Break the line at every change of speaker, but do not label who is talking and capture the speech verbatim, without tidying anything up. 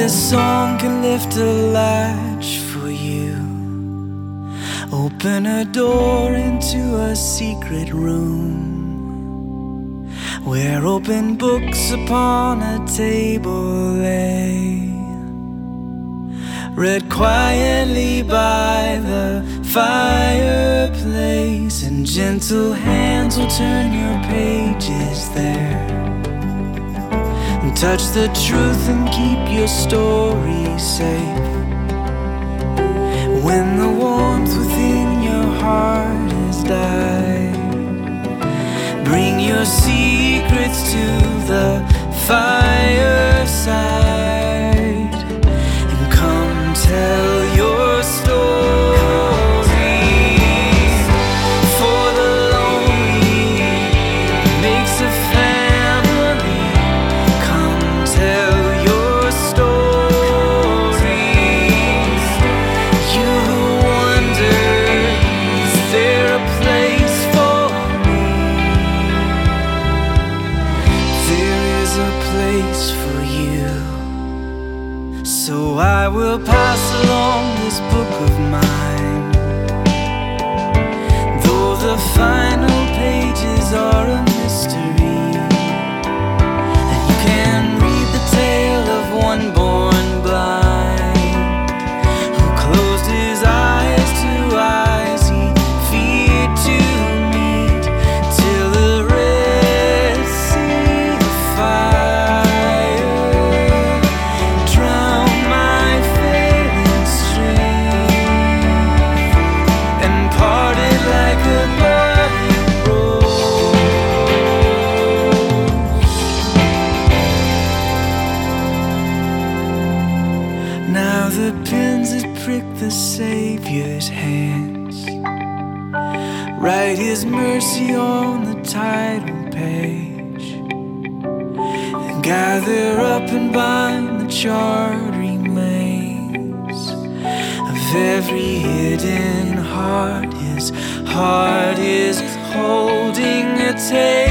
this song can lift a latch for you, open a door into a secret room, where open books upon a table lay, read quietly by the fireplace, and gentle hands will turn your pages there, and touch the truth and keep your story safe. When the warmth within your heart has died, bring your secrets to the fireside, and come tell your story. For the lonely makes a family. Come tell your stories. You who wonder, is there a place for me? There is a place for you. So I will pass along this book of mine, though the final pages are a mystery, and you can read the tale of one born blind, who closed his eyes to eyes he feared to meet, till the Red Sea of fire drowned my failing strength, and parted like a budding rose. Now the pins that prick the Savior's hands write his mercy on the title page, and gather up and bind the charred remains of every hidden heart. His heart is holding a tale